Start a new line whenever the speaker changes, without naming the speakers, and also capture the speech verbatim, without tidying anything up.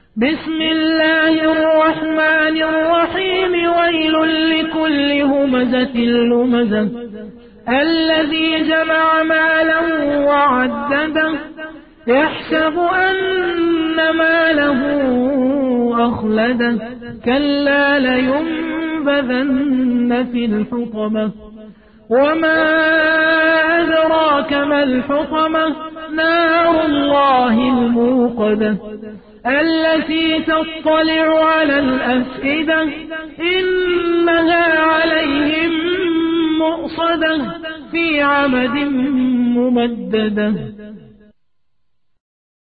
بسم الله الرحمن الرحيم. ويل لكل همزة لمزة الذي جمع مالا وعدده يحسب أن ماله أخلده كلا لينبذن في الحطمة وما أدراك ما الحطمة نار الله الموقدة التي تطلع على الأفئدة إنها عليهم مؤصدة في عمد ممددة.